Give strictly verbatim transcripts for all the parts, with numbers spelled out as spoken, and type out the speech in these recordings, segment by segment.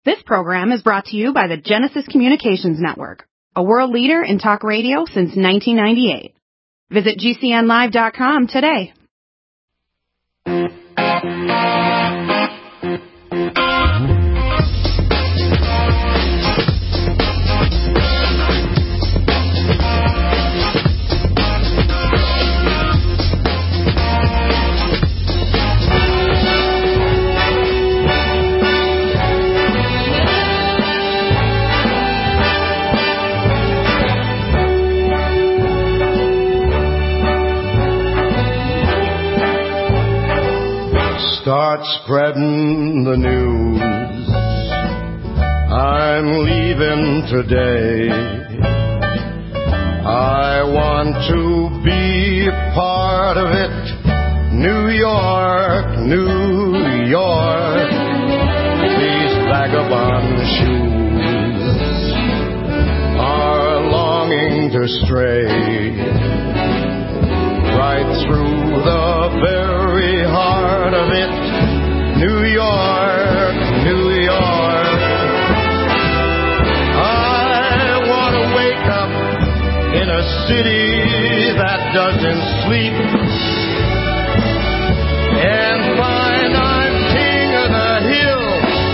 This program is brought to you by the Genesis Communications Network, a world leader in talk radio since nineteen ninety-eight. Visit G C N live dot com today. Start spreading the news. I'm leaving today. I want to be part of it. New York, New York. These vagabond shoes are longing to stray right through the very heart of it. New York, New York. I want to wake up in a city that doesn't sleep and find I'm king of the hill,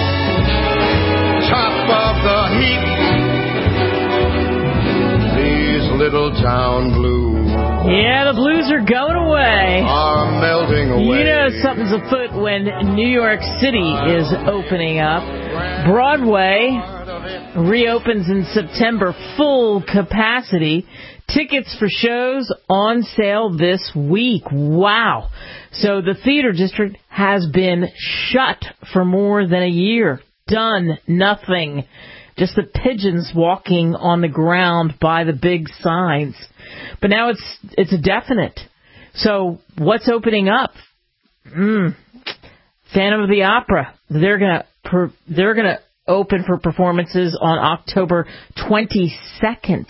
top of the heap. These little town blues, yeah, the blues are going away. Are melting away. You know something's afoot when New York City is opening up. Broadway reopens in September, full capacity. Tickets for shows on sale this week. Wow. So the theater district has been shut for more than a year. Done nothing. Just the pigeons walking on the ground by the big signs. But now it's it's a definite. So what's opening up? Mm, Phantom of the Opera. They're gonna per, they're gonna open for performances on October twenty-second.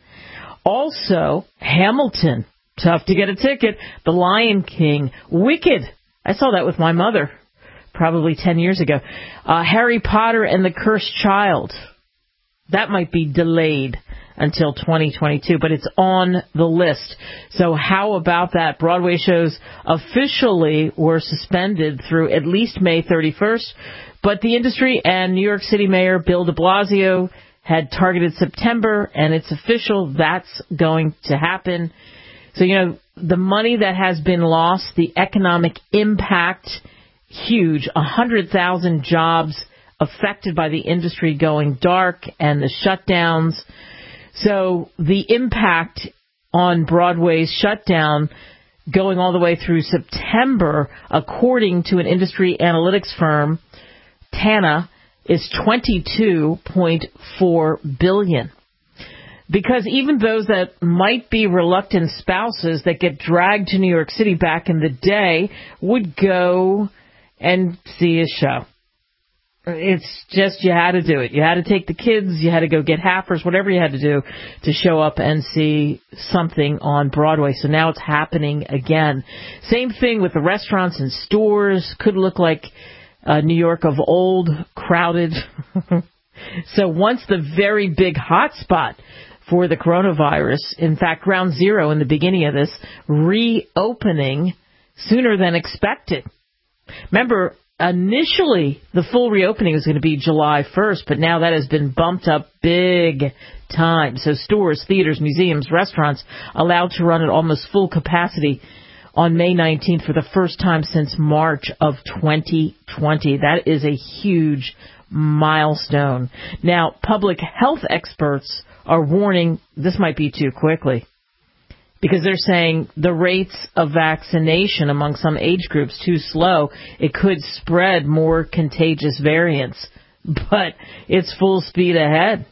Also, Hamilton. Tough to get a ticket. The Lion King. Wicked. I saw that with my mother probably ten years ago. Uh, Harry Potter and the Cursed Child. That might be delayed until twenty twenty-two, but it's on the list. So how about that? Broadway shows officially were suspended through at least May thirty-first, but the industry and New York City Mayor Bill de Blasio had targeted September, and it's official. That's going to happen. So, you know, the money that has been lost, the economic impact, huge. one hundred thousand jobs affected by the industry going dark and the shutdowns. So the impact on Broadway's shutdown going all the way through September, according to an industry analytics firm, TANA, is twenty-two point four billion dollars. Because even those that might be reluctant spouses that get dragged to New York City back in the day would go and see a show. It's just you had to do it. You had to take the kids. You had to go get Haffers, whatever you had to do to show up and see something on Broadway. So now it's happening again. Same thing with the restaurants and stores. Could look like uh, New York of old, crowded. So once the very big hot spot for the coronavirus, in fact, ground zero in the beginning of this, reopening sooner than expected. Remember, initially, the full reopening was going to be July first, but now that has been bumped up big time. So stores, theaters, museums, restaurants allowed to run at almost full capacity on May nineteenth for the first time since March of twenty twenty. That is a huge milestone. Now, public health experts are warning this might be too quickly, because they're saying the rates of vaccination among some age groups too slow. It could spread more contagious variants, but it's full speed ahead.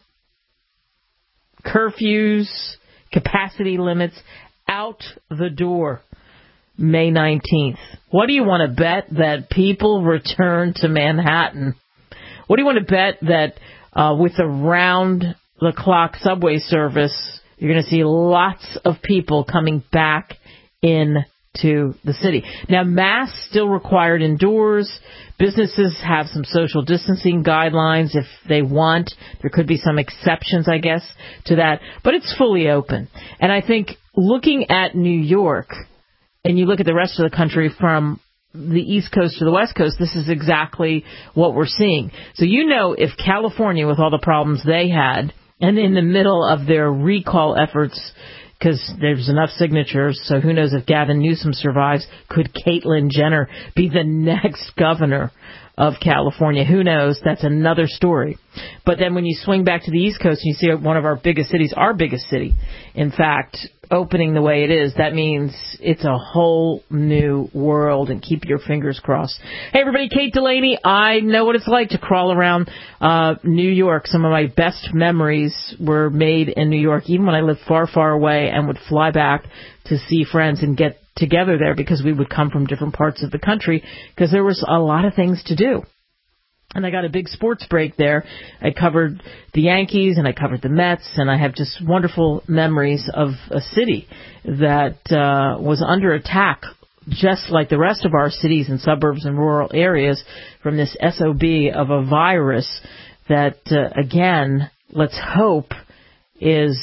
Curfews, capacity limits, out the door May nineteenth. What do you want to bet that people return to Manhattan? What do you want to bet that uh, with the round-the-clock subway service, you're going to see lots of people coming back in to the city. Now, masks still required indoors. Businesses have some social distancing guidelines if they want. There could be some exceptions, I guess, to that. But it's fully open. And I think looking at New York, and you look at the rest of the country from the East Coast to the West Coast, this is exactly what we're seeing. So you know if California, with all the problems they had, and in the middle of their recall efforts, because there's enough signatures, so who knows if Gavin Newsom survives. Could Caitlyn Jenner be the next governor of California? Who knows? That's another story. But then when you swing back to the East Coast and you see one of our biggest cities, our biggest city, in fact, opening the way it is, that means it's a whole new world, and keep your fingers crossed. Hey, everybody, Kate Delaney. I know what it's like to crawl around uh, New York. Some of my best memories were made in New York, even when I lived far, far away and would fly back to see friends and get together there because we would come from different parts of the country because there was a lot of things to do. And I got a big sports break there. I covered the Yankees and I covered the Mets, and I have just wonderful memories of a city that uh, was under attack, just like the rest of our cities and suburbs and rural areas, from this S O B of a virus that, uh, again, let's hope is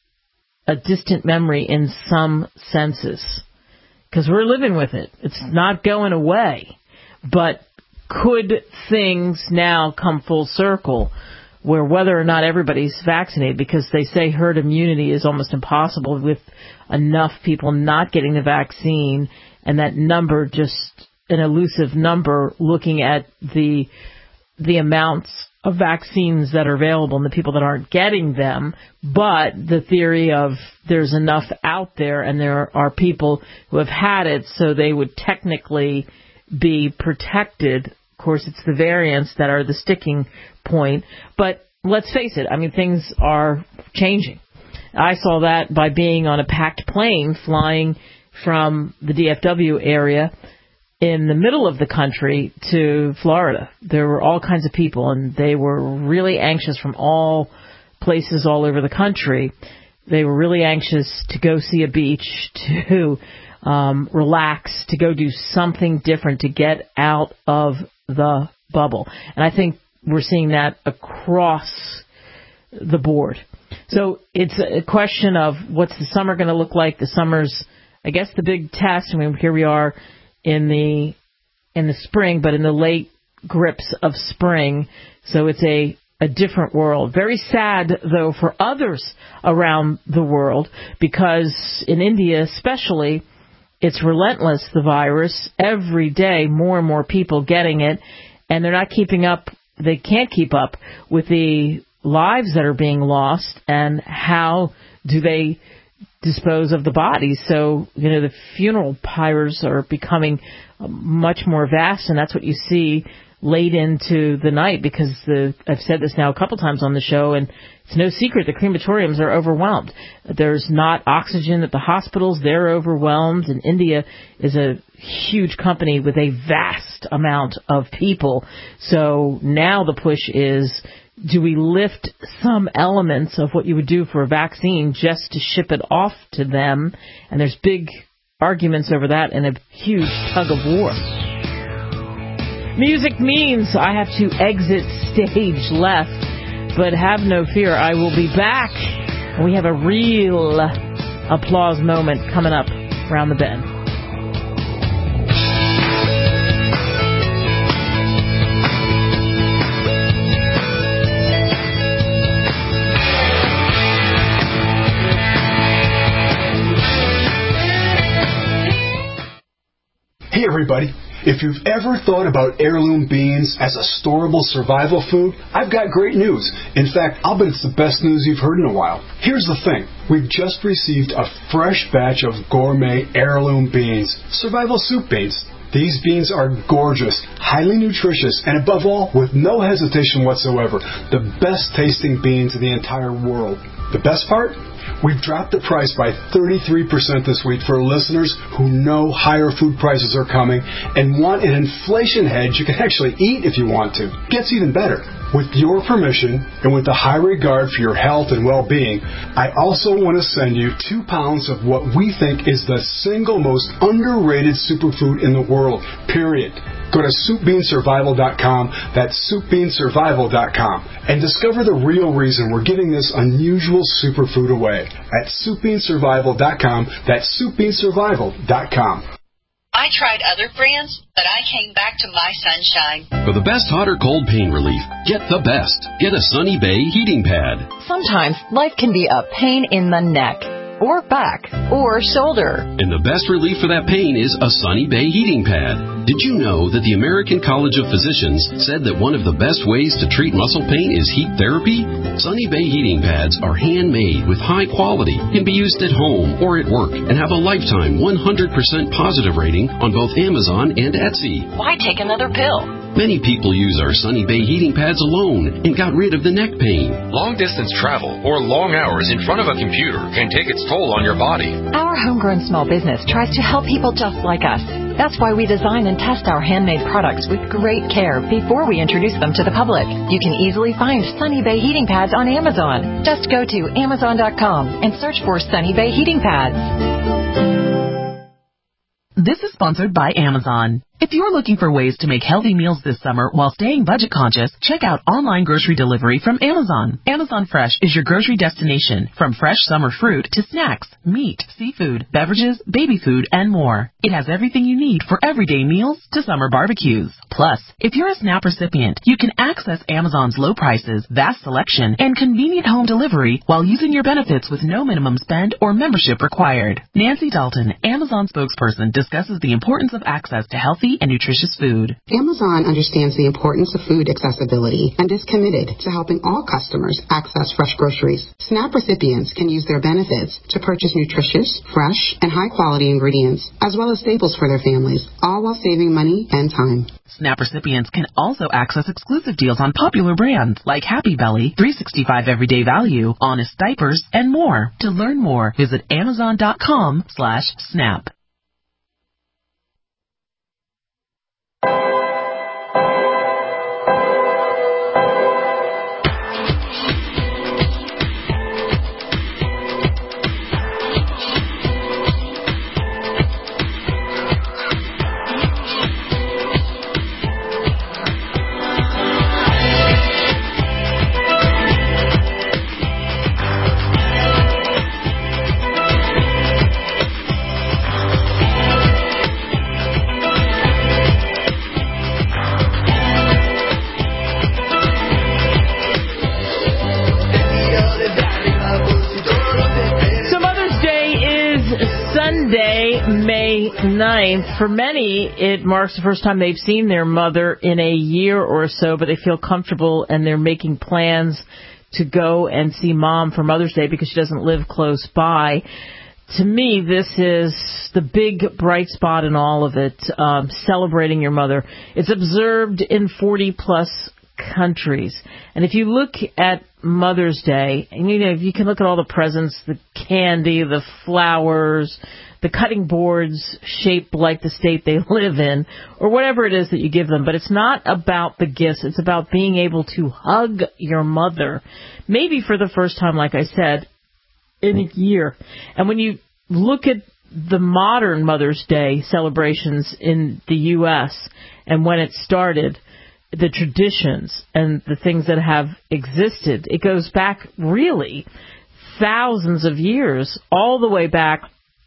a distant memory in some senses, because we're living with it. It's not going away. But could things now come full circle where whether or not everybody's vaccinated, because they say herd immunity is almost impossible with enough people not getting the vaccine, and that number, just an elusive number, looking at the the amounts of vaccines that are available and the people that aren't getting them, but the theory of there's enough out there and there are people who have had it, so they would technically be protected. Of course, it's the variants that are the sticking point. But let's face it, I mean, things are changing. I saw that by being on a packed plane flying from the D F W area in the middle of the country to Florida. There were all kinds of people, and they were really anxious from all places all over the country. They were really anxious to go see a beach, to um, relax, to go do something different, to get out of the bubble. And I think we're seeing that across the board. So it's a question of what's the summer going to look like. The summer's, I guess, the big test. I mean, here we are in the in the spring, but in the late grips of spring. So it's a, a different world. Very sad, though, for others around the world, because in India especially, it's relentless, the virus. Every day, more and more people getting it, and they're not keeping up. They can't keep up with the lives that are being lost, and how do they dispose of the bodies. So, you know, the funeral pyres are becoming much more vast, and that's what you see late into the night, because the I've said this now a couple times on the show, and it's no secret the crematoriums are overwhelmed. There's not oxygen at the hospitals. They're overwhelmed, and India is a huge company with a vast amount of people. So now the push is, do we lift some elements of what you would do for a vaccine just to ship it off to them? And there's big arguments over that and a huge tug of war. Music means I have to exit stage left, but have no fear, I will be back. We have a real applause moment coming up around the bend. Hey everybody, if you've ever thought about heirloom beans as a storable survival food, I've got great news. In fact, I'll bet it's the best news you've heard in a while. Here's the thing. We've just received a fresh batch of gourmet heirloom beans, survival soup beans. These beans are gorgeous, highly nutritious, and above all, with no hesitation whatsoever, the best tasting beans in the entire world. The best part? We've dropped the price by thirty-three percent this week for listeners who know higher food prices are coming and want an inflation hedge you can actually eat if you want to. Gets even better. With your permission, and with a high regard for your health and well-being, I also want to send you two pounds of what we think is the single most underrated superfood in the world, period. Go to soup bean survival dot com, that's soup bean survival dot com, and discover the real reason we're giving this unusual superfood away at soup bean survival dot com, that's soup bean survival dot com. I tried other brands, but I came back to My Sunshine. For the best hot or cold pain relief, get the best. Get a Sunny Bay heating pad. Sometimes life can be a pain in the neck, or back, or shoulder. And the best relief for that pain is a Sunny Bay heating pad. Did you know that the American College of Physicians said that one of the best ways to treat muscle pain is heat therapy? Sunny Bay heating pads are handmade with high quality, can be used at home or at work, and have a lifetime one hundred percent positive rating on both Amazon and Etsy. Why take another pill? Many people use our Sunny Bay heating pads alone and got rid of the neck pain. Long-distance travel or long hours in front of a computer can take its toll on your body. Our homegrown small business tries to help people just like us. That's why we design and test our handmade products with great care before we introduce them to the public. You can easily find Sunny Bay heating pads on Amazon. Just go to amazon dot com and search for Sunny Bay heating pads. This is sponsored by Amazon. If you're looking for ways to make healthy meals this summer while staying budget conscious, check out online grocery delivery from Amazon. Amazon Fresh is your grocery destination, from fresh summer fruit to snacks, meat, seafood, beverages, baby food, and more. It has everything you need for everyday meals to summer barbecues. Plus, if you're a SNAP recipient, you can access Amazon's low prices, vast selection, and convenient home delivery while using your benefits with no minimum spend or membership required. Nancy Dalton, Amazon spokesperson, discusses the importance of access to healthy and nutritious food. Amazon understands the importance of food accessibility and is committed to helping all customers access fresh groceries. SNAP recipients can use their benefits to purchase nutritious, fresh, and high-quality ingredients, as well as staples for their families, all while saving money and time. SNAP recipients can also access exclusive deals on popular brands like Happy Belly, three sixty-five Everyday Value, Honest Diapers, and more. To learn more, visit amazon dot com slash snap. May ninth. For many, it marks the first time they've seen their mother in a year or so, but they feel comfortable and they're making plans to go and see Mom for Mother's Day because she doesn't live close by. To me, this is the big bright spot in all of it, um, celebrating your mother. It's observed in forty plus countries. And if you look at Mother's Day, and you know, you can look at all the presents, the candy, the flowers, the cutting boards shaped like the state they live in, or whatever it is that you give them. But it's not about the gifts. It's about being able to hug your mother, maybe for the first time, like I said, in a year. And when you look at the modern Mother's Day celebrations in the U S and when it started, the traditions and the things that have existed, it goes back really thousands of years, all the way back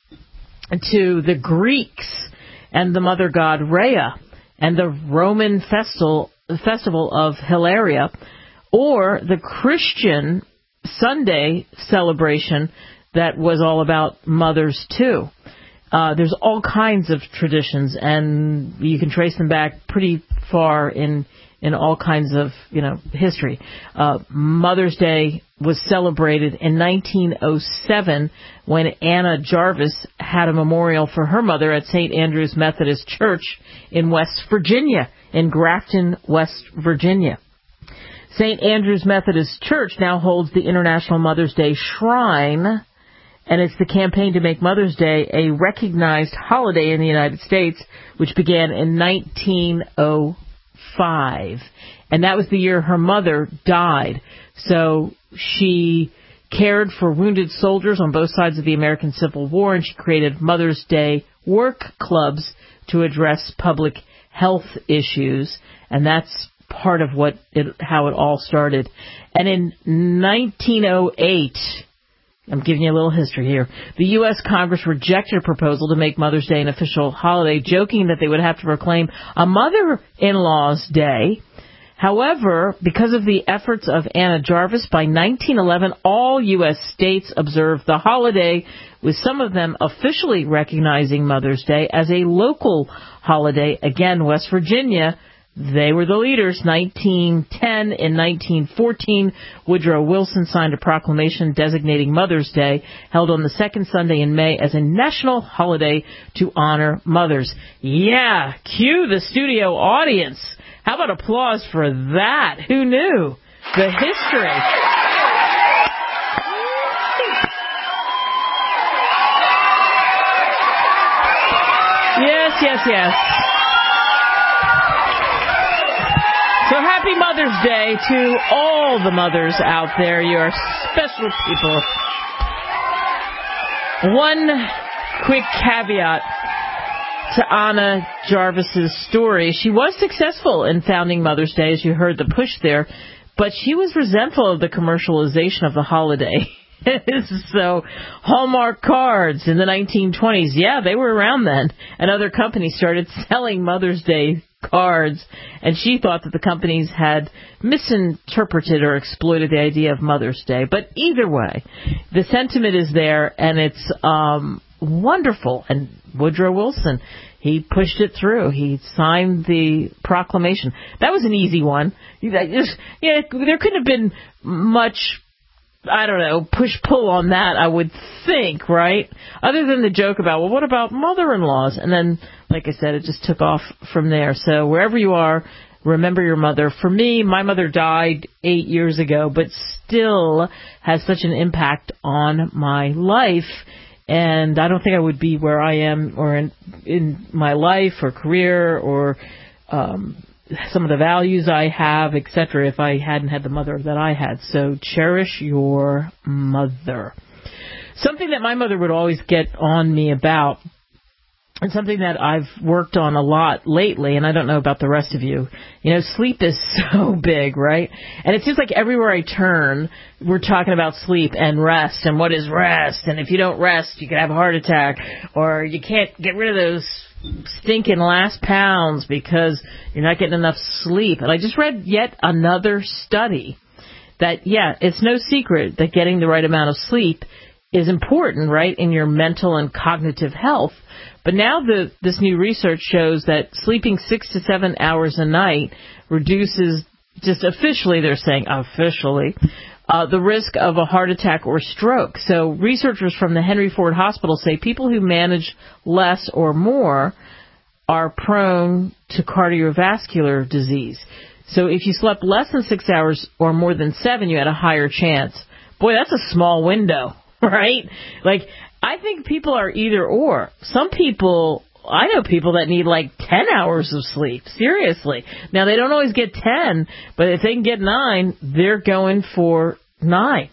to the Greeks and the mother god Rhea and the Roman festival, festival of Hilaria, or the Christian Sunday celebration that was all about mothers too. Uh, there's all kinds of traditions, and you can trace them back pretty far in in all kinds of, you know, history. Uh, Mother's Day was celebrated in nineteen oh seven when Anna Jarvis had a memorial for her mother at Saint Andrew's Methodist Church in West Virginia, in Grafton, West Virginia. Saint Andrew's Methodist Church now holds the International Mother's Day Shrine, and it's the campaign to make Mother's Day a recognized holiday in the United States, which began in nineteen oh five. And that was the year her mother died. So she cared for wounded soldiers on both sides of the American Civil War, and she created Mother's Day work clubs to address public health issues. And that's part of what it, how it all started. And in nineteen oh eight, I'm giving you a little history here, the U S Congress rejected a proposal to make Mother's Day an official holiday, joking that they would have to proclaim a mother-in-law's day. However, because of the efforts of Anna Jarvis, by nineteen eleven, all U S states observed the holiday, with some of them officially recognizing Mother's Day as a local holiday. Again, West Virginia, they were the leaders. nineteen ten, in nineteen fourteen, Woodrow Wilson signed a proclamation designating Mother's Day, held on the second Sunday in May, as a national holiday to honor mothers. Yeah, cue the studio audience. How about applause for that? Who knew? The history. Yes, yes, yes. So happy Mother's Day to all the mothers out there. You are special people. One quick caveat to Anna Jarvis's story. She was successful in founding Mother's Day, as you heard the push there, but she was resentful of the commercialization of the holiday. So Hallmark cards in the nineteen twenties, yeah, they were around then, and other companies started selling Mother's Day cards, and she thought that the companies had misinterpreted or exploited the idea of Mother's Day. But either way, the sentiment is there, and it's um wonderful. And Woodrow Wilson, he pushed it through. He signed the proclamation. That was an easy one. Yeah, there couldn't have been much, I don't know, push-pull on that, I would think, right? Other than the joke about, well, what about mother-in-laws? And then, like I said, it just took off from there. So wherever you are, remember your mother. For me, my mother died eight years ago, but still has such an impact on my life. And I don't think I would be where I am or in, in my life or career or um, some of the values I have, et cetera, if I hadn't had the mother that I had. So cherish your mother. Something that my mother would always get on me about, and something that I've worked on a lot lately, and I don't know about the rest of you, you know, sleep is so big, right? And it seems like everywhere I turn, we're talking about sleep and rest, and what is rest, and if you don't rest, you can have a heart attack, or you can't get rid of those stinking last pounds because you're not getting enough sleep. And I just read yet another study that, yeah, it's no secret that getting the right amount of sleep is important, right, in your mental and cognitive health. But now the, this new research shows that sleeping six to seven hours a night reduces, just officially they're saying, officially, uh, the risk of a heart attack or stroke. So researchers from the Henry Ford Hospital say people who manage less or more are prone to cardiovascular disease. So if you slept less than six hours or more than seven, you had a higher chance. Boy, that's a small window, right? Like, I think people are either or. Some people, I know people that need like ten hours of sleep. Seriously. Now, they don't always get ten, but if they can get nine, they're going for nine.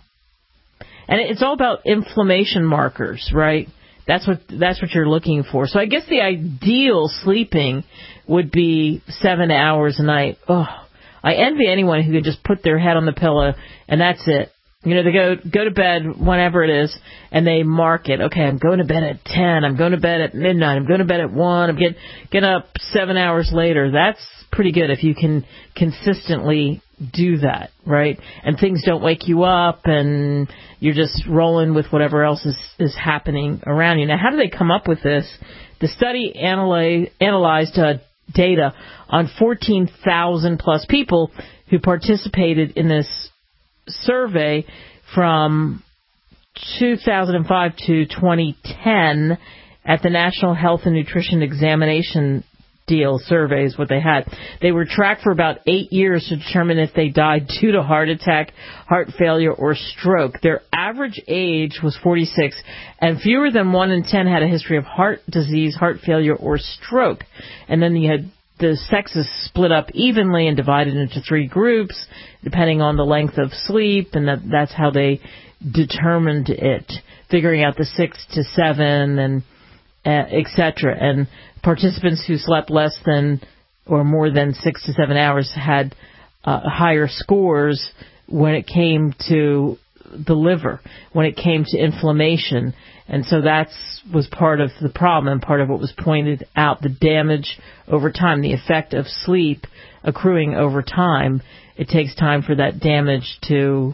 And it's all about inflammation markers, right? That's what that's what you're looking for. So I guess the ideal sleeping would be seven hours a night. Oh, I envy anyone who can just put their head on the pillow and that's it. You know, they go go to bed whenever it is, and they mark it. Okay, I'm going to bed at ten. I'm going to bed at midnight. I'm going to bed at one. I'm getting get up seven hours later. That's pretty good if you can consistently do that, right? And things don't wake you up, and you're just rolling with whatever else is, is happening around you. Now, how do they come up with this? The study analy- analyzed uh, data on fourteen thousand plus people who participated in this survey from two thousand five to twenty ten at the National Health and Nutrition Examination Deal surveys, what they had. They were tracked for about eight years to determine if they died due to heart attack, heart failure, or stroke. Their average age was forty-six, and fewer than one in ten had a history of heart disease, heart failure, or stroke. And then you had the sexes split up evenly and divided into three groups, depending on the length of sleep, and that, that's how they determined it, figuring out the six to seven and uh, et cetera. And participants who slept less than or more than six to seven hours had uh, higher scores when it came to the liver, when it came to inflammation. And so that was part of the problem and part of what was pointed out, the damage over time, the effect of sleep accruing over time. It takes time for that damage to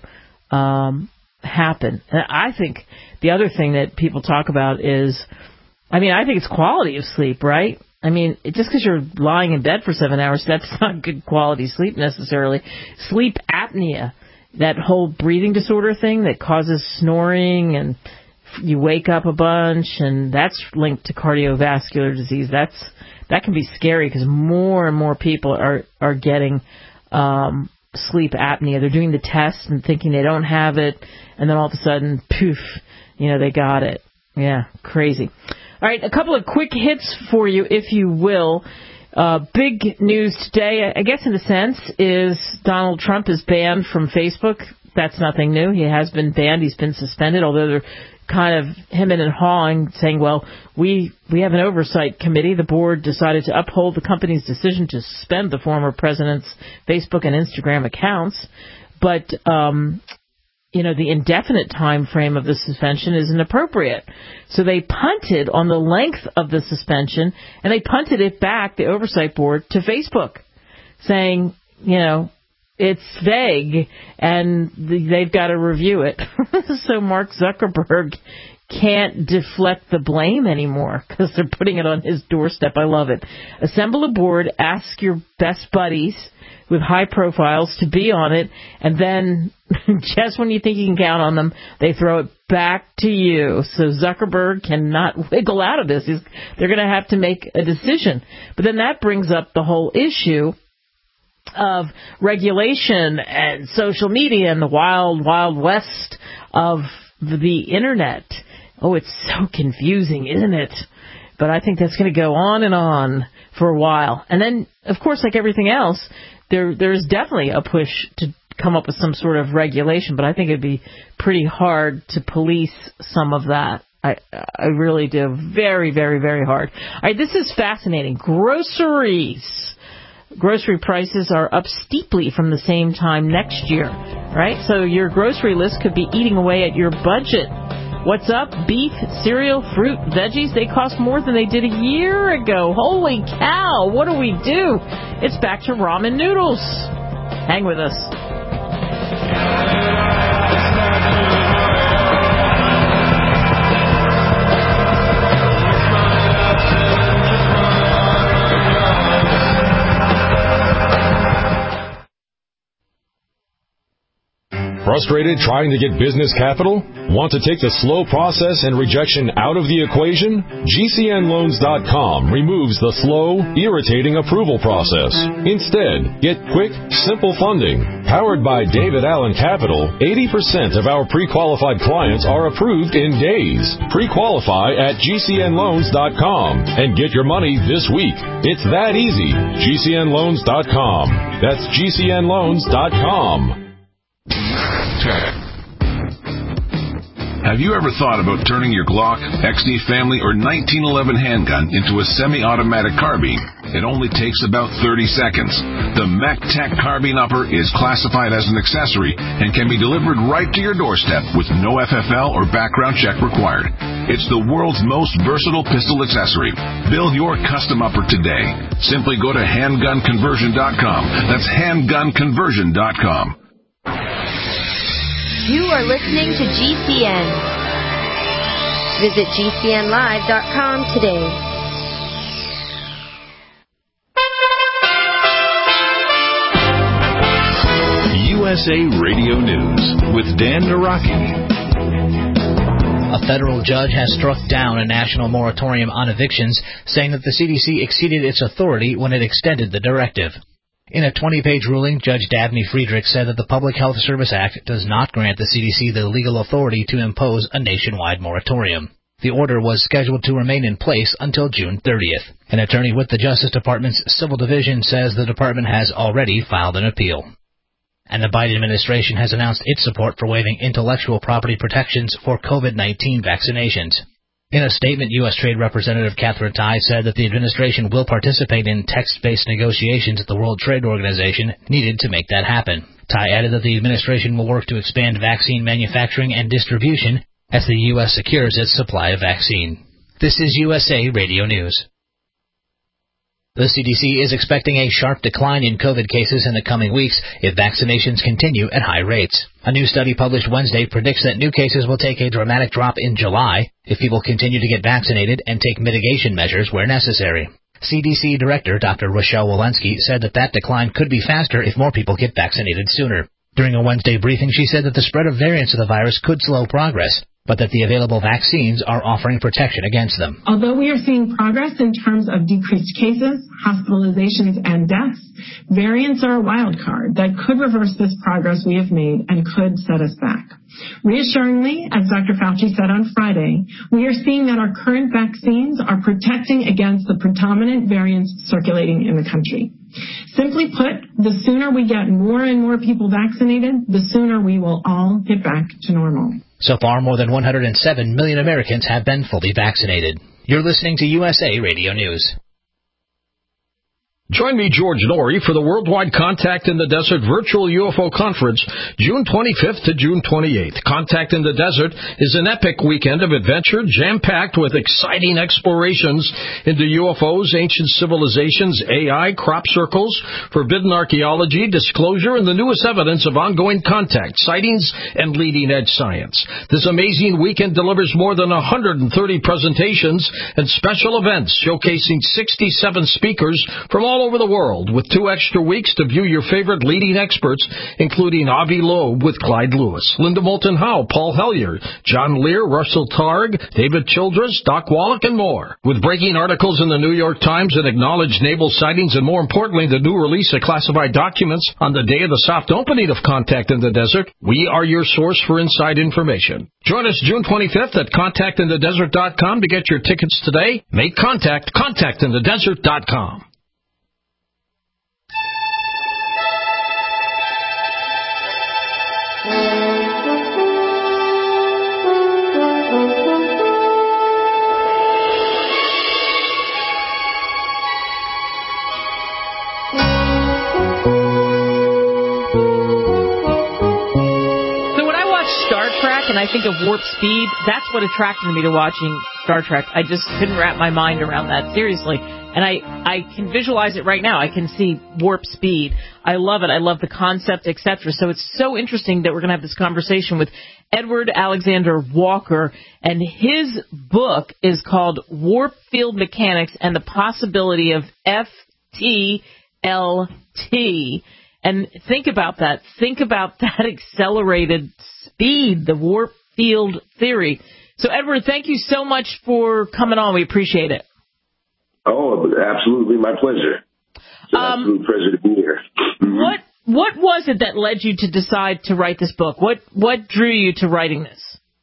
um, happen. And I think the other thing that people talk about is, I mean, I think it's quality of sleep, right? I mean, just because you're lying in bed for seven hours, that's not good quality sleep necessarily. Sleep apnea, that whole breathing disorder thing that causes snoring and you wake up a bunch, and that's linked to cardiovascular disease. That's that can be scary because more and more people are are getting um, sleep apnea. They're doing the test and thinking they don't have it, and then all of a sudden, poof, you know, they got it. Yeah, crazy. All right, a couple of quick hits for you, if you will. Uh, big news today, I guess in a sense, is Donald Trump is banned from Facebook. That's nothing new. He has been banned. He's been suspended, although they're kind of hemming and hawing, saying, well, we we have an oversight committee. The board decided to uphold the company's decision to suspend the former president's Facebook and Instagram accounts. But, um, you know, the indefinite time frame of the suspension is inappropriate. So they punted on the length of the suspension, and they punted it back, the oversight board, to Facebook, saying, you know, it's vague, and they've got to review it. So Mark Zuckerberg can't deflect the blame anymore because they're putting it on his doorstep. I love it. Assemble a board, ask your best buddies with high profiles to be on it, and then just when you think you can count on them, they throw it back to you. So Zuckerberg cannot wiggle out of this. He's, they're going to have to make a decision. But then that brings up the whole issue of regulation and social media and the wild, wild west of the Internet. Oh, it's so confusing, isn't it? But I think that's going to go on and on for a while. And then, of course, like everything else, there there's definitely a push to come up with some sort of regulation, but I think it'd be pretty hard to police some of that. I, I really do. Very, very, very hard. All right, this is fascinating. Groceries. Grocery prices are up steeply from the same time next year, right? So your grocery list could be eating away at your budget. What's up? Beef, cereal, fruit, veggies, they cost more than they did a year ago. Holy cow, what do we do? It's back to ramen noodles. Hang with us. Frustrated trying to get business capital? Want to take the slow process and rejection out of the equation? G C N loans dot com removes the slow, irritating approval process. Instead, get quick, simple funding. Powered by David Allen Capital, eighty percent of our pre-qualified clients are approved in days. Pre-qualify at G C N loans dot com and get your money this week. It's that easy. G C N loans dot com. That's G C N loans dot com. Have you ever thought about turning your Glock, X D Family, or nineteen eleven handgun into a semi-automatic carbine? It only takes about thirty seconds. The MacTac Carbine Upper is classified as an accessory and can be delivered right to your doorstep with no F F L or background check required. It's the world's most versatile pistol accessory. Build your custom upper today. Simply go to handgun conversion dot com. That's handgun conversion dot com. You are listening to G C N. Visit G C N live dot com today. U S A Radio News with Dan Naraki. A federal judge has struck down a national moratorium on evictions, saying that the C D C exceeded its authority when it extended the directive. In a twenty-page ruling, Judge Dabney Friedrich said that the Public Health Service Act does not grant the C D C the legal authority to impose a nationwide moratorium. The order was scheduled to remain in place until June thirtieth. An attorney with the Justice Department's Civil Division says the department has already filed an appeal. And the Biden administration has announced its support for waiving intellectual property protections for COVID nineteen vaccinations. In a statement, U S Trade Representative Catherine Tai said that the administration will participate in text-based negotiations at the World Trade Organization needed to make that happen. Tai added that the administration will work to expand vaccine manufacturing and distribution as the U S secures its supply of vaccine. This is U S A Radio News. The C D C is expecting a sharp decline in COVID cases in the coming weeks if vaccinations continue at high rates. A new study published Wednesday predicts that new cases will take a dramatic drop in July if people continue to get vaccinated and take mitigation measures where necessary. C D C Director Doctor Rochelle Walensky said that that decline could be faster if more people get vaccinated sooner. During a Wednesday briefing, she said that the spread of variants of the virus could slow progress, but that the available vaccines are offering protection against them. Although we are seeing progress in terms of decreased cases, hospitalizations, and deaths, variants are a wild card that could reverse this progress we have made and could set us back. Reassuringly, as Doctor Fauci said on Friday, we are seeing that our current vaccines are protecting against the predominant variants circulating in the country. Simply put, the sooner we get more and more people vaccinated, the sooner we will all get back to normal. So far, more than one hundred seven million Americans have been fully vaccinated. You're listening to U S A Radio News. Join me, George Norrie, for the Worldwide Contact in the Desert Virtual U F O Conference, June twenty-fifth to June twenty-eighth. Contact in the Desert is an epic weekend of adventure, jam-packed with exciting explorations into U F Os, ancient civilizations, A I, crop circles, forbidden archaeology, disclosure, and the newest evidence of ongoing contact, sightings, and leading-edge science. This amazing weekend delivers more than one hundred thirty presentations and special events showcasing sixty-seven speakers from all over the world, with two extra weeks to view your favorite leading experts, including Avi Loeb with Clyde Lewis, Linda Moulton Howe, Paul Hellyer, John Lear, Russell Targ, David Childress, Doc Wallach, and more. With breaking articles in the New York Times and acknowledged naval sightings, and more importantly, the new release of classified documents on the day of the soft opening of Contact in the Desert, we are your source for inside information. Join us June twenty-fifth at contact in the desert dot com to get your tickets today. Make contact, contact in the desert dot com. And I think of Warp Speed. That's what attracted me to watching Star Trek. I just couldn't wrap my mind around that, seriously. And I, I can visualize it right now. I can see Warp Speed. I love it. I love the concept, et cetera. So it's so interesting that we're going to have this conversation with Edward Alexander Walker. And his book is called Warp Field Mechanics and the Possibility of F T L T. And think about that. Think about that accelerated speed, the warp field theory. So, Edward, thank you so much for coming on. We appreciate it. Oh, absolutely. My pleasure. It's an um, absolute pleasure to be here. Mm-hmm. What What was it that led you to decide to write this book? What What drew you to writing this?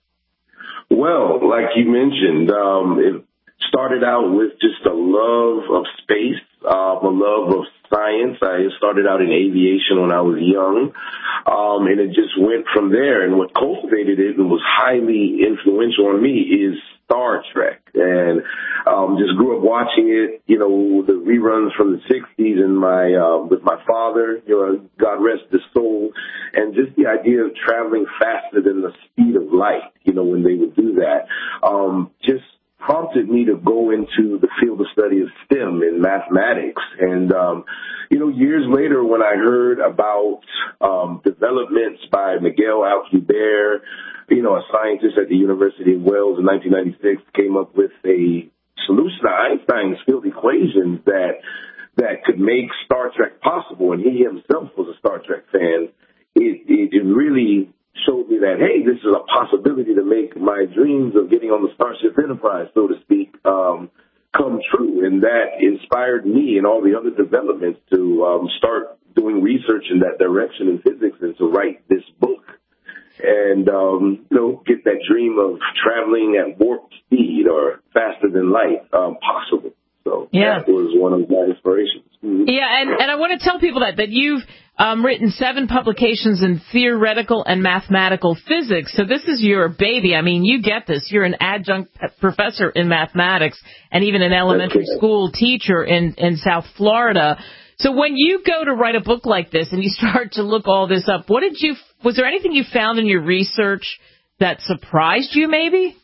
Well, like you mentioned, um, it started out with just a love of space, um, a love of science. I started out in aviation when I was young, um, and it just went from there. And what cultivated it and was highly influential on me is Star Trek. And um, just grew up watching it, you know, the reruns from the sixties and my uh, with my father, you know, God rest his soul, and just the idea of traveling faster than the speed of light, you know, when they would do that, um, just prompted me to go into the field of study of STEM in mathematics. And, um, you know, years later when I heard about um, developments by Miguel Alcubierre, you know, a scientist at the University of Wales in nineteen ninety-six, came up with a solution to Einstein's field equations that that could make Star Trek possible, and he himself was a Star Trek fan. It, it, it really showed me that, hey, this is a possibility to make my dreams of getting on the Starship Enterprise, so to speak, um, come true. And that inspired me and all the other developments to um, start doing research in that direction in physics and to write this book. and, um, you know, get that dream of traveling at warp speed or faster than light um, possible. So yeah. that was one of my inspirations. Mm-hmm. Yeah, and, and I want to tell people that, that you've um, written seven publications in theoretical and mathematical physics. So this is your baby. I mean, you get this. You're an adjunct professor in mathematics and even an elementary school teacher in, in South Florida. So when you go to write a book like this and you start to look all this up, what did you, was there anything you found in your research that surprised you maybe?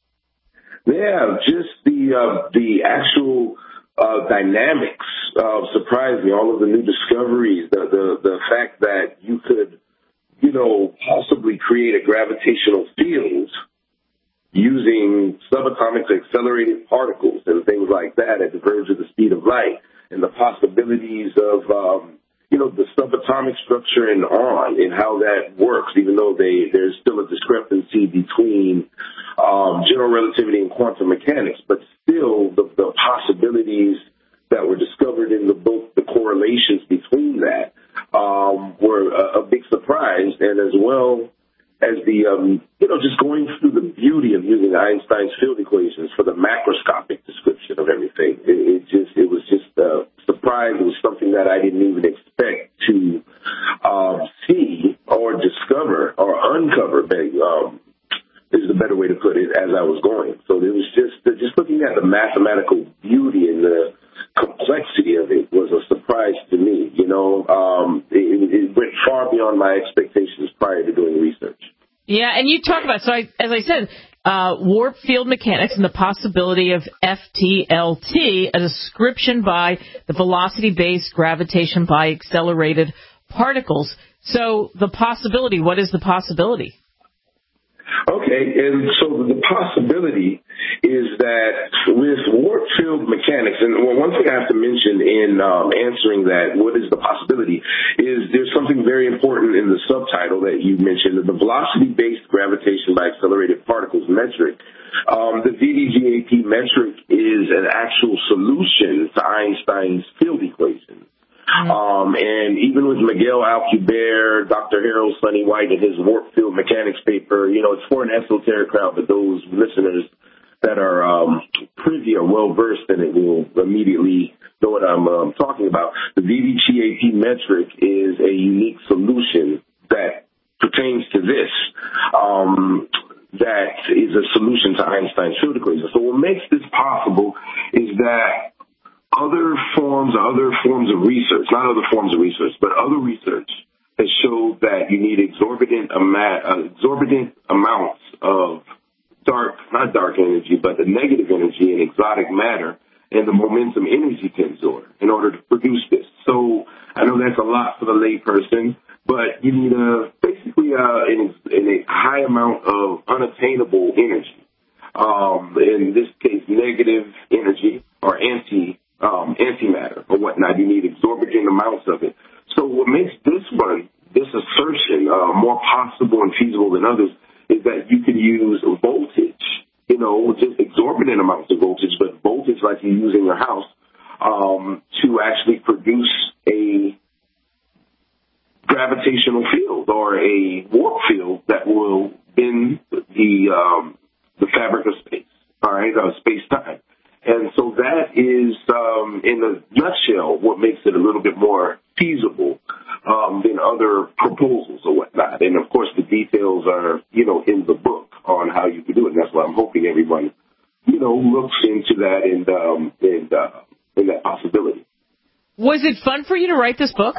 Yeah, just the uh, the actual uh, dynamics uh, surprised me. All of the new discoveries, the, the the fact that you could, you know, possibly create a gravitational field using subatomic accelerated particles and things like that at the verge of the speed of light, and the possibilities of, um, you know, the subatomic structure and on and how that works, even though they there's still a discrepancy between um, general relativity and quantum mechanics, but still the, the possibilities that were discovered in the book, the correlations between that um, were a, a big surprise, and as well as the, um, you know, just going through the beauty of using Einstein's field equations for the macroscopic description of everything. It, it just, it was just a surprise. It was something that I didn't even expect to um, see or discover or uncover, um, is the better way to put it, as I was going. So it was just, just looking at the mathematical beauty and the complexity of it was a surprise to me. You know, um, it, it went far beyond my expectations prior to doing research. Yeah, and you talk about, so I, as I said, uh, warp field mechanics and the possibility of F T L T, a description by the velocity-based gravitation by accelerated particles. So the possibility, what is the possibility? Okay, and so the possibility is that with warp field mechanics, and well, one thing I have to mention in um, answering that, what is the possibility, is there's something very important in the subtitle that you mentioned, the velocity-based gravitation by accelerated particles metric. Um, the V D G A P metric is an actual solution to Einstein's field equation. Um, and even with Miguel Alcubierre, Doctor Harold Sonny White, and his warp field mechanics paper, you know, it's for an esoteric crowd, but those listeners that are um, privy or well-versed in it will immediately know what I'm um, talking about. The V D G A P metric is a unique solution that pertains to this. Um, that is a solution to Einstein's field equation. So what makes this possible is that other forms, other forms of research, not other forms of research, but other research has showed that you need exorbitant, ama- uh, exorbitant amounts of dark, not dark energy, but the negative energy and exotic matter and the momentum energy tensor in order to produce this. So I know that's a lot for the layperson, but you need a, basically uh, in, in a high amount of unattainable energy. Um, in this case, negative energy or anti Um, antimatter or whatnot. You need exorbitant amounts of it. So what makes this one, this assertion, uh, more possible and feasible than others is that you can use voltage, you know, just exorbitant amounts of voltage, but voltage like you use in your house, um, to actually produce a gravitational field or a warp field that will bend the, um, the fabric of space, all right, uh, space-time. And so that is, um, in a nutshell, what makes it a little bit more feasible um, than other proposals or whatnot. And, of course, the details are, you know, in the book on how you can do it. And that's why I'm hoping everyone, you know, looks into that and, um, and, uh, and that possibility. Was it fun for you to write this book?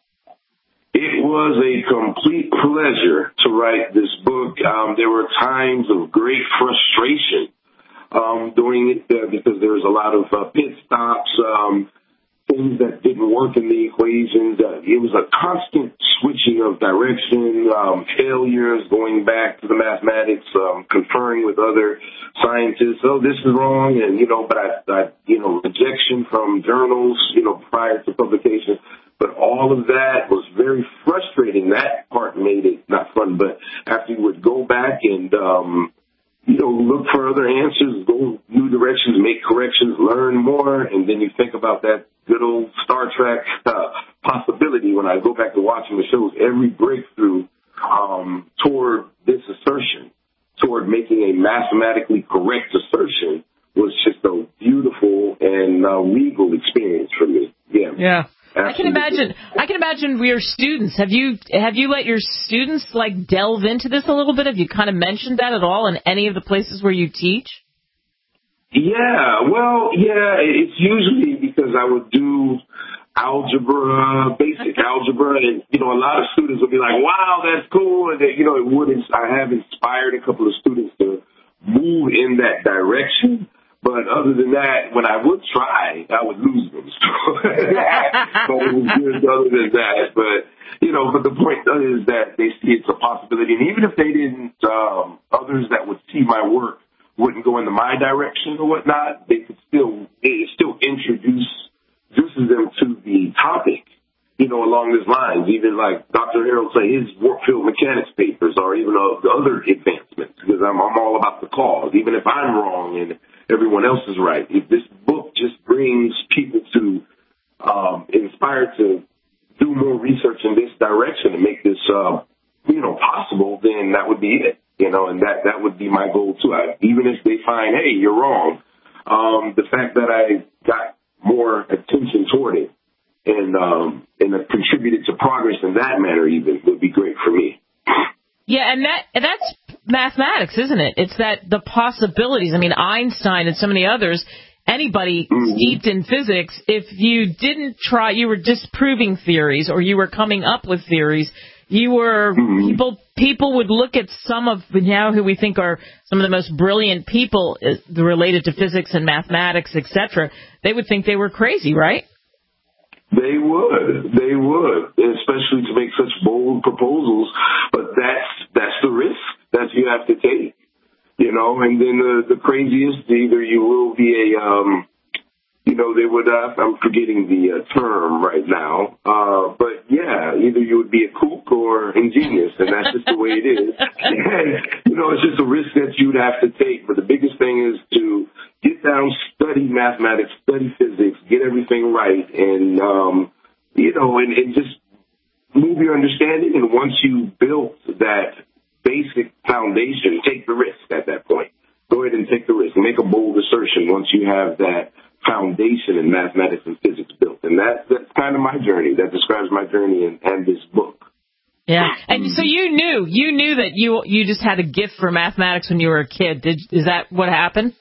It was a complete pleasure to write this book. Um, there were times of great frustration Um, doing it uh, because there was a lot of uh, pit stops, um, things that didn't work in the equations. Uh, it was a constant switching of direction, um, failures, going back to the mathematics, um, conferring with other scientists. Oh, this is wrong, and you know, but I, I, you know, rejection from journals, you know, prior to publication. But all of that was very frustrating. That part made it not fun. But after you would go back and um, you know, look for other answers, go new directions, make corrections, learn more, and then you think about that good old Star Trek uh, possibility. When I go back to watching the shows, every breakthrough um, toward mathematically correct assertion was just a beautiful and uh, legal experience for me. Yeah. Yeah. Absolutely. I can imagine. I can imagine we are students. Have you have you let your students like delve into this a little bit? Have you kind of mentioned that at all in any of the places where you teach? Yeah. Well, yeah. It's usually because I would do algebra, basic algebra, and you know, a lot of students will be like, "Wow, that's cool," and they, you know, it would. I have inspired a couple of students to move in that direction. But other than that, when I would try, I would lose them. So, but it was good other than that. But, you know, but the point is that they see it's a possibility. And even if they didn't, um, others that would see my work wouldn't go into my direction or whatnot, they could still, it still introduce, introduces them to the topic, you know, along these lines. Even like Doctor Harold say, his warp field mechanics papers or even uh, the other advancements, because I'm, I'm all about the cause. Even if I'm wrong and everyone else is right. If this book just brings people to um, inspire to do more research in this direction and make this, uh, you know, possible, then that would be it. You know, and that, that would be my goal too. I, even if they find, hey, you're wrong, um, the fact that I got more attention toward it and um, and contributed to progress in that manner even would be great for me. Yeah, and that that's mathematics, isn't it? It's that the possibilities. I mean, Einstein and so many others, anybody mm-hmm. steeped in physics, if you didn't try, you were disproving theories or you were coming up with theories, you were, mm-hmm. people people would look at some of now who we think are some of the most brilliant people related to physics and mathematics, et cetera. They would think they were crazy, right? They would. They would, especially to make such bold proposals. But that's that's the risk that you have to take, you know. And then the, the craziest, either you will be a, um, you know, they would. Uh, I'm forgetting the uh, term right now, uh, but yeah, either you would be a kook or ingenious, and that's just the way it is. And you know, it's just a risk that you'd have to take. But the biggest thing is to get down, study mathematics, study physics, get everything right, and, um, you know, and, and just move your understanding. And once you build that basic foundation, take the risk at that point. Go ahead and take the risk. Make a bold assertion once you have that foundation in mathematics and physics built. And that, that's kind of my journey. That describes my journey and, and this book. Yeah. And so you knew, you knew that you you just had a gift for mathematics when you were a kid. Did, is that what happened?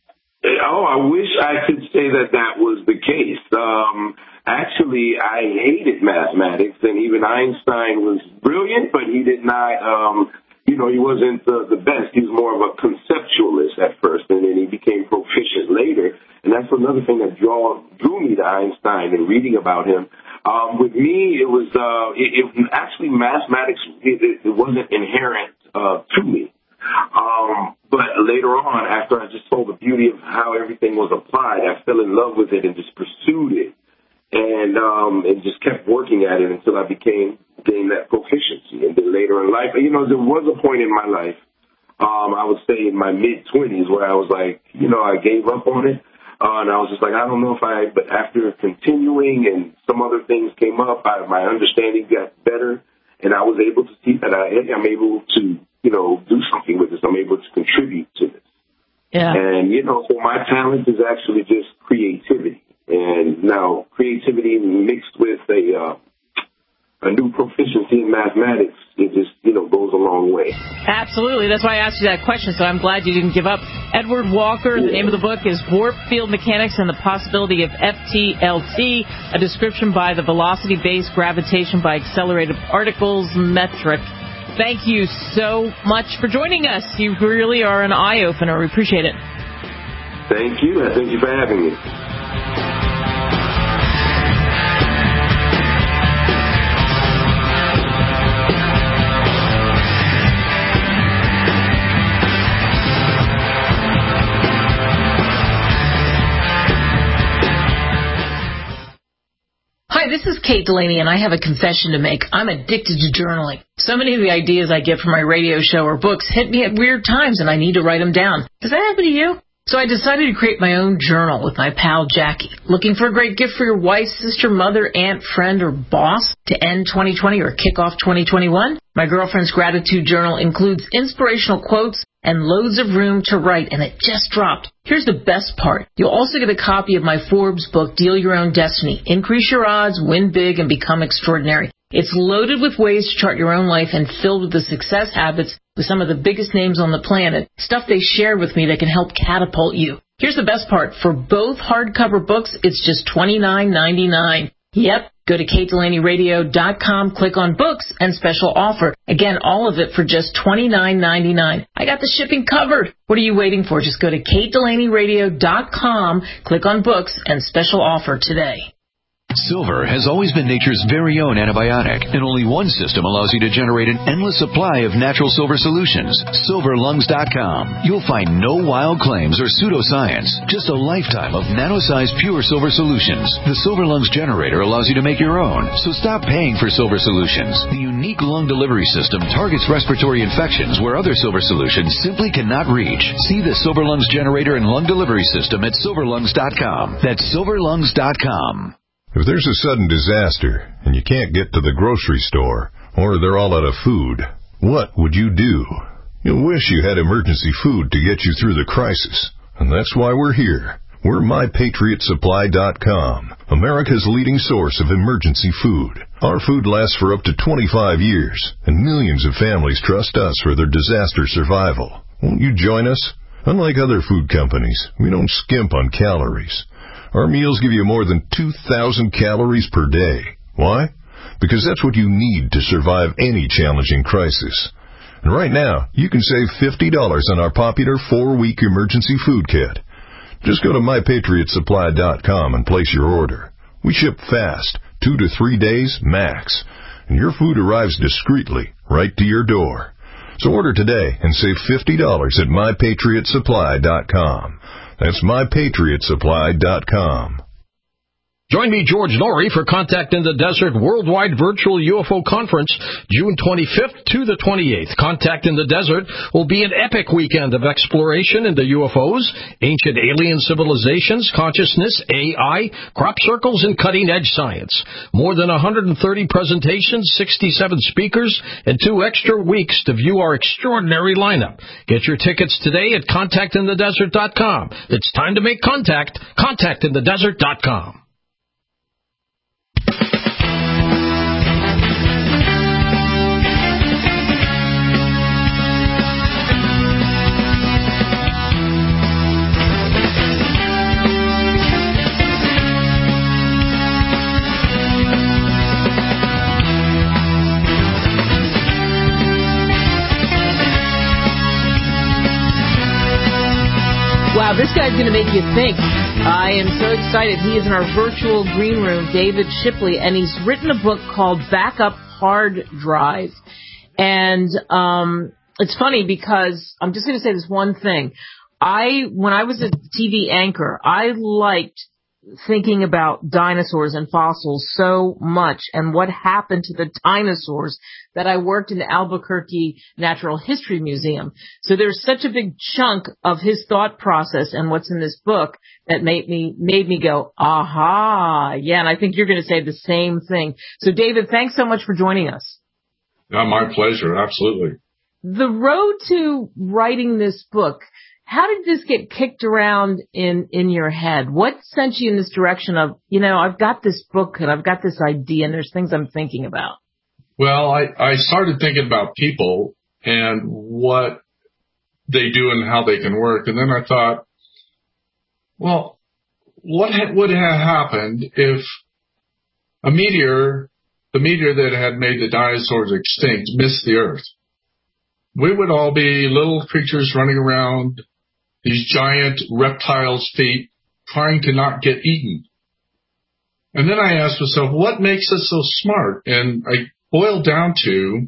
Oh, I wish I could say that that was the case. Um, actually, I hated mathematics, and even Einstein was brilliant, but he did not, um, you know, he wasn't the, the best. He was more of a conceptualist at first, and then he became proficient later. And that's another thing that draw, drew me to Einstein and reading about him. Um, with me, it was uh, it, it actually mathematics. It, it wasn't inherent uh, to me. Um, but later on, after I just saw the beauty of how everything was applied, I fell in love with it and just pursued it, and um, and just kept working at it until I became gained that proficiency. And then later in life, you know, there was a point in my life, um, I would say in my mid twenties, where I was like, you know, I gave up on it, uh, and I was just like, I don't know if I. But after continuing and some other things came up, I, my understanding got better, and I was able to see that I, I'm able to, you know, do something with this. I'm able to contribute to this. Yeah. And, you know, so my talent is actually just creativity. And now creativity mixed with a, uh, a new proficiency in mathematics, it just, you know, goes a long way. Absolutely. That's why I asked you that question, so I'm glad you didn't give up. Edward Walker, yeah. The name of the book is Warp Field Mechanics and the Possibility of F T L T, a description by the velocity-based gravitation by accelerated particles metric. Thank you so much for joining us. You really are an eye-opener. We appreciate it. Thank you. Thank you for having me. Hi, this is Kate Delaney, and I have a confession to make. I'm addicted to journaling. So many of the ideas I get from my radio show or books hit me at weird times, and I need to write them down. Does that happen to you? So I decided to create my own journal with my pal Jackie. Looking for a great gift for your wife, sister, mother, aunt, friend, or boss to end twenty twenty or kick off twenty twenty-one? My girlfriend's gratitude journal includes inspirational quotes, and loads of room to write, and it just dropped. Here's the best part. You'll also get a copy of my Forbes book, Deal Your Own Destiny. Increase your odds, win big, and become extraordinary. It's loaded with ways to chart your own life and filled with the success habits with some of the biggest names on the planet, stuff they shared with me that can help catapult you. Here's the best part. For both hardcover books, it's just twenty-nine ninety-nine. Yep. Go to kate delaney radio dot com, click on books, and special offer. Again, all of it for just twenty-nine ninety-nine. I got the shipping covered. What are you waiting for? Just go to kate delaney radio dot com, click on books, and special offer today. Silver has always been nature's very own antibiotic, and only one system allows you to generate an endless supply of natural silver solutions. silver lungs dot com. You'll find no wild claims or pseudoscience, just a lifetime of nano-sized pure silver solutions. The Silver Lungs generator allows you to make your own, so stop paying for silver solutions. The unique lung delivery system targets respiratory infections where other silver solutions simply cannot reach. See the Silver Lungs generator and lung delivery system at silver lungs dot com. That's silver lungs dot com. If there's a sudden disaster and you can't get to the grocery store, or they're all out of food, what would you do? You'll wish you had emergency food to get you through the crisis. And that's why we're here. We're my patriot supply dot com, America's leading source of emergency food. Our food lasts for up to twenty-five years, and millions of families trust us for their disaster survival. Won't you join us? Unlike other food companies, we don't skimp on calories. Our meals give you more than two thousand calories per day. Why? Because that's what you need to survive any challenging crisis. And right now, you can save fifty dollars on our popular four-week emergency food kit. Just go to my patriot supply dot com and place your order. We ship fast, two to three days max, and your food arrives discreetly right to your door. So order today and save fifty dollars at my patriot supply dot com. That's my patriot supply dot com. Join me, George Norrie, for Contact in the Desert Worldwide Virtual U F O Conference, June twenty-fifth to the twenty-eighth. Contact in the Desert will be an epic weekend of exploration into U F Os, ancient alien civilizations, consciousness, A I, crop circles, and cutting-edge science. More than one hundred thirty presentations, sixty-seven speakers, and two extra weeks to view our extraordinary lineup. Get your tickets today at contact in the desert dot com. It's time to make contact. contact in the desert dot com. Wow, this guy's going to make you think. I am so excited. He is in our virtual green room, David Shipley, and he's written a book called Backup Hard Drive. And um, it's funny because I'm just going to say this one thing. I, when I was a T V anchor, I liked thinking about dinosaurs and fossils so much and what happened to the dinosaurs that I worked in the Albuquerque Natural History Museum. So there's such a big chunk of his thought process and what's in this book that made me made me go, aha, yeah, and I think you're going to say the same thing. So David, thanks so much for joining us. Yeah, my pleasure, absolutely. The road to writing this book, how did this get kicked around in, in your head? What sent you in this direction of, you know, I've got this book and I've got this idea and there's things I'm thinking about? Well, I, I started thinking about people and what they do and how they can work. And then I thought, well, what ha- would have happened if a meteor, the meteor that had made the dinosaurs extinct, missed the Earth? We would all be little creatures running around these giant reptiles' feet, trying to not get eaten. And then I asked myself, what makes us so smart? And I boiled down to,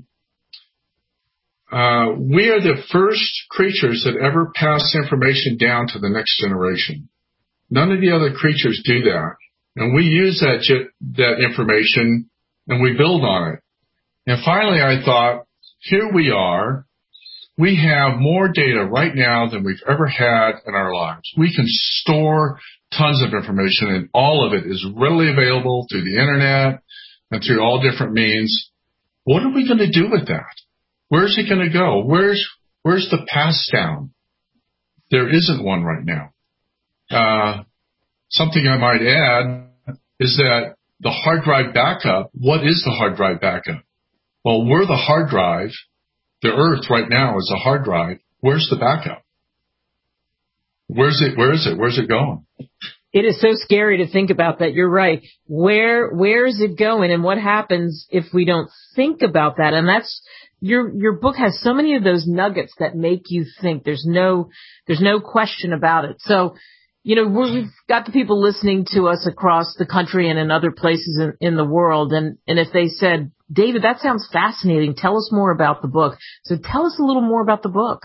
uh, we are the first creatures that ever pass information down to the next generation. None of the other creatures do that. And we use that that information and we build on it. And finally I thought, here we are. We have more data right now than we've ever had in our lives. We can store tons of information, and all of it is readily available through the internet and through all different means. What are we going to do with that? Where's it going to go? Where's where's the pass down? There isn't one right now. Uh, something I might add is that the hard drive backup, what is the hard drive backup? Well, we're the hard drive. The Earth right now is a hard drive. Where's the backup? Where's it? Where is it? Where's it going? It is so scary to think about that. You're right. Where, where is it going, and what happens if we don't think about that? And that's, your, your book has so many of those nuggets that make you think. There's no, there's no question about it. So, you know, we've got the people listening to us across the country and in other places in, in the world. And, and if they said, David, that sounds fascinating. Tell us more about the book. So tell us a little more about the book.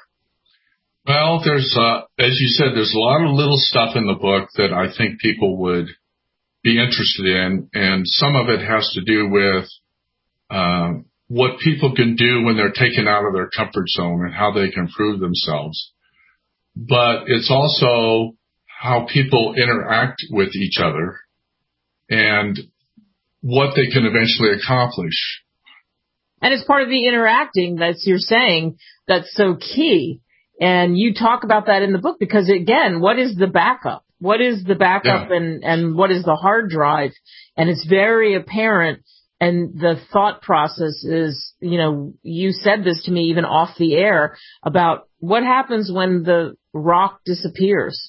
Well, there's, uh, as you said, there's a lot of little stuff in the book that I think people would be interested in, and some of it has to do with uh, what people can do when they're taken out of their comfort zone and how they can improve themselves. But it's also how people interact with each other and what they can eventually accomplish. And it's part of the interacting that you're saying that's so key. And you talk about that in the book because, again, what is the backup? What is the backup yeah. and, and what is the hard drive? And it's very apparent. And the thought process is, you know, you said this to me even off the air about what happens when the rock disappears.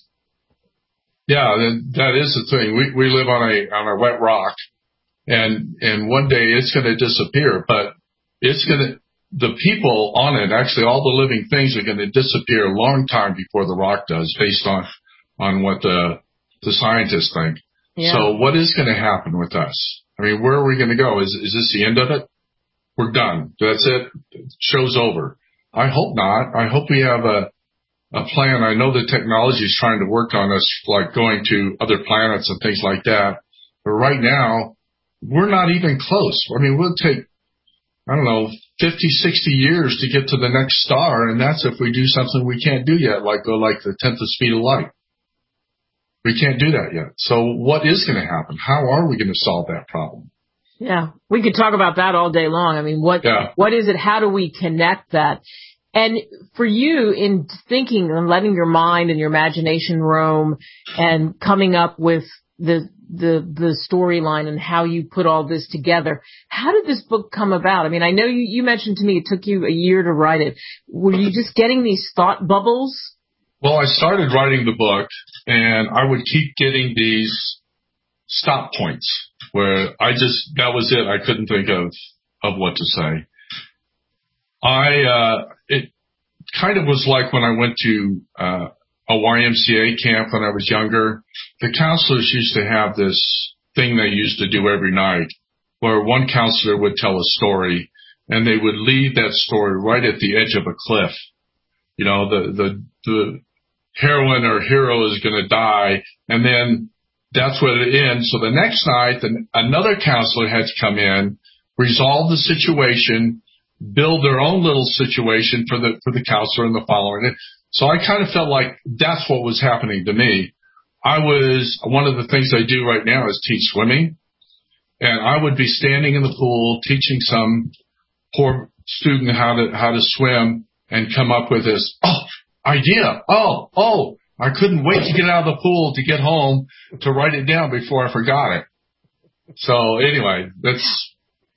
Yeah, that is the thing. We we live on a on a wet rock, and and one day it's going to disappear, but it's going to. The people on it, actually all the living things are going to disappear a long time before the rock does, based on, on what the, the scientists think. Yeah. So what is going to happen with us? I mean, where are we going to go? Is, is this the end of it? We're done. That's it. Show's over. I hope not. I hope we have a, a plan. I know the technology is trying to work on us, like going to other planets and things like that. But right now, we're not even close. I mean, we'll take, I don't know, fifty, sixty years to get to the next star, and that's if we do something we can't do yet, like go like the tenth of speed of light. We can't do that yet. So what is going to happen? How are we going to solve that problem? Yeah, we could talk about that all day long. I mean, what yeah. what is it? How do we connect that? And for you, in thinking and letting your mind and your imagination roam and coming up with the the the storyline and how you put all this together, how did this book come about? I mean, I know you, you mentioned to me it took you a year to write it. Were you just getting these thought bubbles? Well, I started writing the book, and I would keep getting these stop points where I just, that was it. I couldn't think of, of what to say. I, uh, it kind of was like when I went to, uh, a Y M C A camp when I was younger. The counselors used to have this thing they used to do every night where one counselor would tell a story and they would leave that story right at the edge of a cliff. You know, the, the, the heroine or hero is going to die, and then that's where it ends. So the next night, the, another counselor had to come in, resolve the situation, build their own little situation for the, for the counselor and the follower. So I kind of felt like that's what was happening to me. I was, one of the things I do right now is teach swimming, and I would be standing in the pool teaching some poor student how to, how to swim and come up with this, oh, idea. Oh, oh, I couldn't wait to get out of the pool to get home to write it down before I forgot it. So anyway, that's,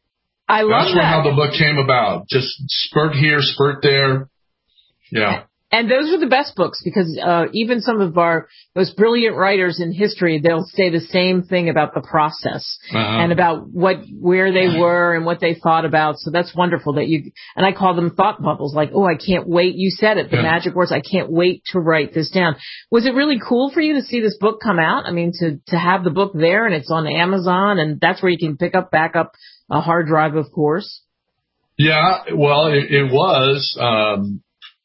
I love that's that. how the book came about. Just spurt here, spurt there. Yeah. And those are the best books because uh, even some of our most brilliant writers in history, they'll say the same thing about the process uh-huh. and about what where they were and what they thought about. So that's wonderful that you and I call them thought bubbles. Like, oh, I can't wait. You said it, the yeah. magic words. I can't wait to write this down. Was it really cool for you to see this book come out? I mean, to to have the book there and it's on Amazon and that's where you can pick up, back up a hard drive, of course. Yeah, well, it, it was. Um,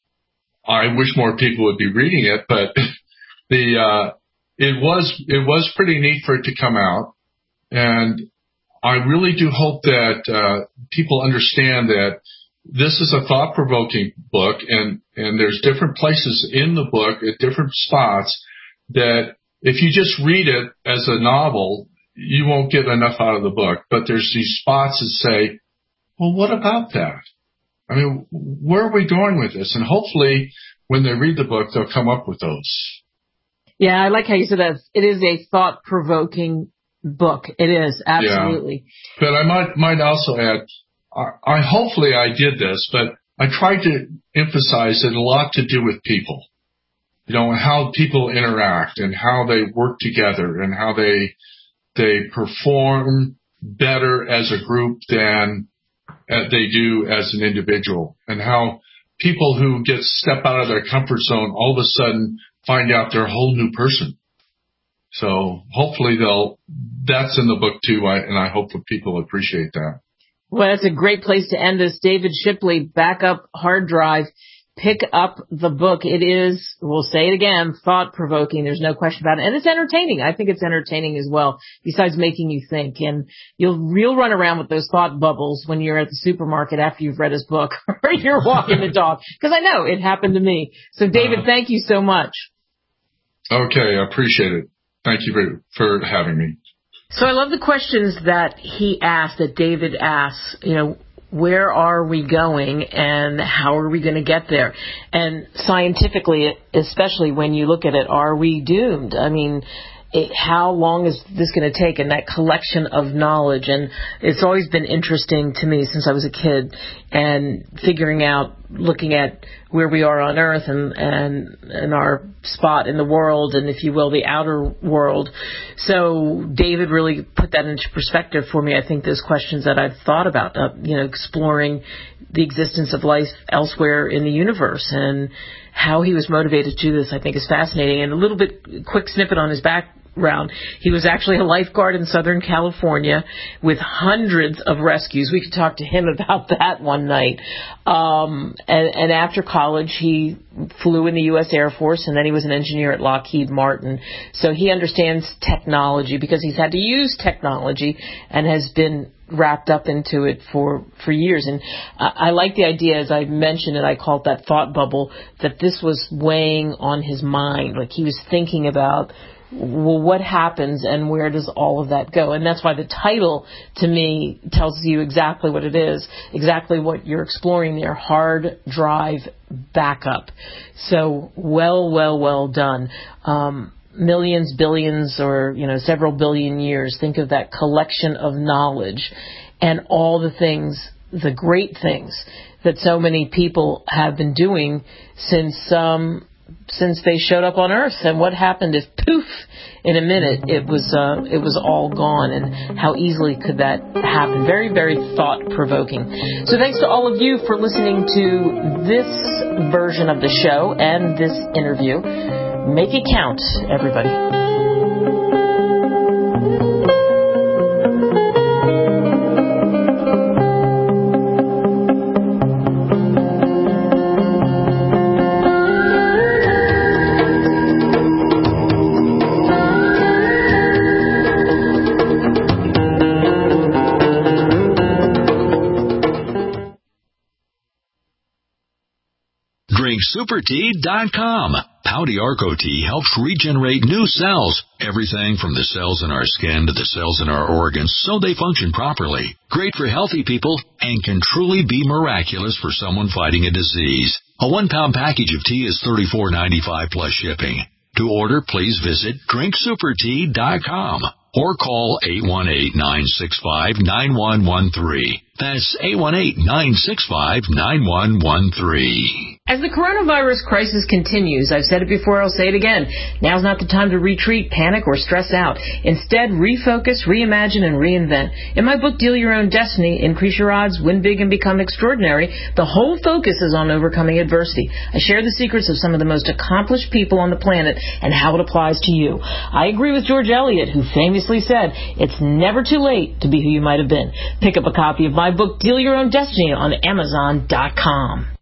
I wish more people would be reading it, but the uh, it was it was pretty neat for it to come out, and I really do hope that uh, people understand that this is a thought-provoking book, and and there's different places in the book at different spots that if you just read it as a novel, you won't get enough out of the book. But there's these spots that say, well, what about that? I mean, where are we going with this? And hopefully when they read the book, they'll come up with those. Yeah, I like how you said that. It is a thought-provoking book. It is, absolutely. Yeah. But I might might also add, I, I hopefully I did this, but I tried to emphasize it a lot to do with people. You know, how people interact and how they work together and how they they perform better as a group than uh, they do as an individual, and how people who get step out of their comfort zone all of a sudden find out they're a whole new person. So hopefully they'll, that's in the book too, I, and I hope that people appreciate that. Well, that's a great place to end this. David Shipley, Backup Hard Drive. Pick up the book. It is, we'll say it again, thought-provoking. There's no question about it. And it's entertaining. I think it's entertaining as well, besides making you think. And you'll, you'll run around with those thought bubbles when you're at the supermarket after you've read his book or you're walking the dog. Because I know it happened to me. So, David, uh, thank you so much. Okay, I appreciate it. Thank you for, for having me. So I love the questions that he asked, that David asks, you know, where are we going and how are we going to get there? And scientifically, especially when you look at it, are we doomed? I mean, it, how long is this going to take? And that collection of knowledge. And it's always been interesting to me since I was a kid, and figuring out, looking at where we are on Earth and, and, and our spot in the world, and if you will, the outer world. So David really put that into perspective for me. I think those questions that I've thought about, uh, you know, exploring the existence of life elsewhere in the universe and how he was motivated to do this, I think is fascinating. And a little bit quick snippet on his background. He was actually a lifeguard in Southern California with hundreds of rescues. We could talk to him about that one night. Um, and, and after college, he flew in the U S Air Force, and then he was an engineer at Lockheed Martin. So he understands technology because he's had to use technology and has been wrapped up into it for, for years. And I, I like the idea, as I mentioned, and I call it that thought bubble, that this was weighing on his mind. Like he was thinking about, well, what happens and where does all of that go? And that's why the title, to me, tells you exactly what it is, exactly what you're exploring there, hard drive backup. So well, well, well done. Um, millions, billions, or, you know, several billion years. Think of that collection of knowledge and all the things, the great things that so many people have been doing since um since they showed up on Earth. And what happened if, poof, in a minute, it was uh, it was all gone, and how easily could that happen? Very, very thought-provoking. So thanks to all of you for listening to this version of the show and this interview. Make it count, everybody. drink super tea dot com. Pau d'Arco tea helps regenerate new cells. Everything from the cells in our skin to the cells in our organs, so they function properly. Great for healthy people and can truly be miraculous for someone fighting a disease. A one-pound package of tea is thirty-four ninety-five plus shipping. To order, please visit drink super tea dot com or call eight one eight, nine six five, nine one one three. That's eight one eight, nine six five, nine one one three. As the coronavirus crisis continues, I've said it before, I'll say it again, now's not the time to retreat, panic, or stress out. Instead, refocus, reimagine, and reinvent. In my book, Deal Your Own Destiny, Increase Your Odds, Win Big, and Become Extraordinary, the whole focus is on overcoming adversity. I share the secrets of some of the most accomplished people on the planet and how it applies to you. I agree with George Eliot, who famously said, it's never too late to be who you might have been. Pick up a copy of my book, Deal Your Own Destiny, on Amazon dot com.